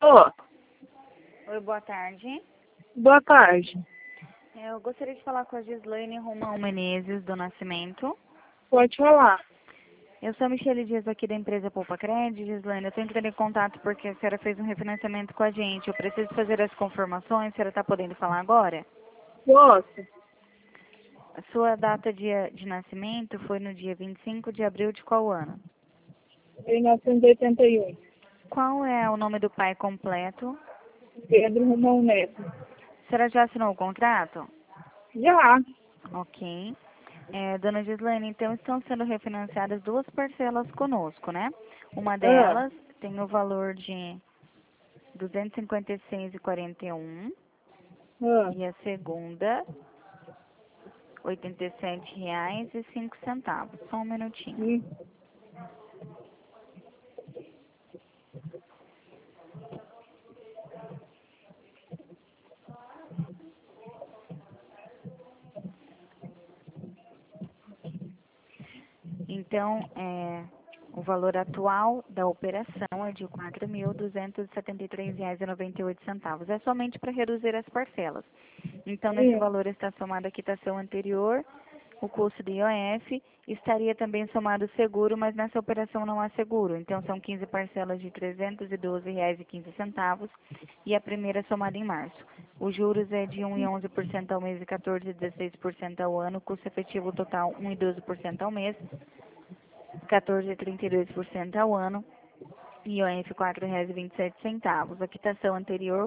Ô, Oi, boa tarde. boa tarde. Eu gostaria de falar com a Gislaine Romão Menezes, do Nascimento. Pode falar. Eu sou a Michele Dias aqui da empresa Poupa Cred. Gislaine, eu estou entrando em contato porque a senhora fez um refinanciamento com a gente. Eu preciso fazer as confirmações. A senhora está podendo falar agora? Posso? A sua data de nascimento foi no dia 25 de abril de qual ano? 1981. Qual é o nome do pai completo? Pedro Romão Neto. A senhora já assinou o contrato? Já. Ok. Dona Gislaine, então estão sendo refinanciadas duas parcelas conosco, né? Uma Ah, delas tem o valor de R$ 256,41 ah. e a segunda R$ 87,05. Só um minutinho. Hum. Então, o valor atual da operação é de R$ 4.273,98. É somente para reduzir as parcelas. Então, nesse Hum. valor está somado a quitação anterior, o custo do IOF, estaria também somado o seguro, mas nessa operação não há seguro. Então, são 15 parcelas de R$ 312,15 e a primeira somada em março. Os juros é de 1,11% ao mês e 14,16% ao ano, custo efetivo total 1,12% ao mês, 14,32% ao ano, IOF R$ 4,27. A quitação anterior, R$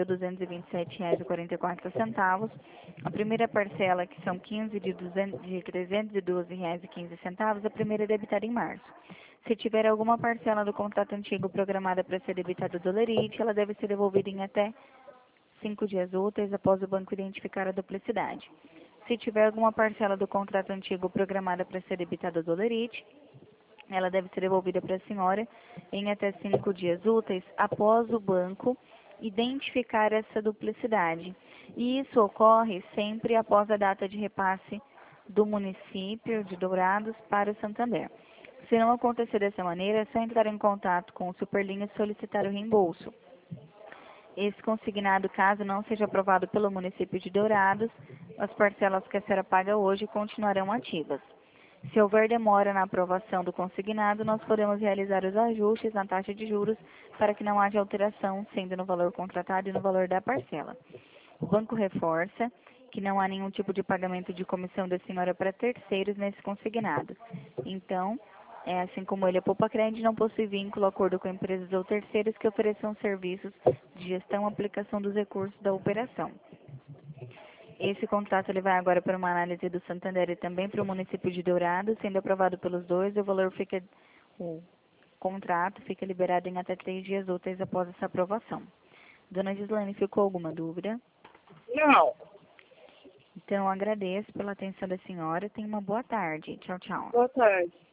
4.227,44. A primeira parcela, que são 15 de R$ 312,15, a primeira é debitada em março. Se tiver alguma parcela do contrato antigo programada para ser debitada do lerite, ela deve ser devolvida em até 5 dias úteis após o banco identificar a duplicidade. Se tiver alguma parcela do contrato antigo programada para ser debitada do lerite, ela deve ser devolvida para a senhora em até 5 dias úteis após o banco identificar essa duplicidade. E isso ocorre sempre após a data de repasse do município de Dourados para o Santander. Se não acontecer dessa maneira, é só entrar em contato com o Superlinha e solicitar o reembolso. Esse consignado, caso não seja aprovado pelo município de Dourados, as parcelas que a senhora paga hoje continuarão ativas. Se houver demora na aprovação do consignado, nós podemos realizar os ajustes na taxa de juros para que não haja alteração, sendo no valor contratado e no valor da parcela. O banco reforça que não há nenhum tipo de pagamento de comissão da senhora para terceiros nesse consignado. Então, assim como ele, a Poupa Cred não possui vínculo, acordo com empresas ou terceiros que ofereçam serviços de gestão e aplicação dos recursos da operação. Esse contrato ele vai agora para uma análise do Santander e também para o município de Dourados, sendo aprovado pelos dois, o contrato fica liberado em até 3 dias úteis após essa aprovação. Dona Gislaine, ficou alguma dúvida? Não. Então, agradeço pela atenção da senhora. Tenha uma boa tarde. Tchau, tchau. Boa tarde.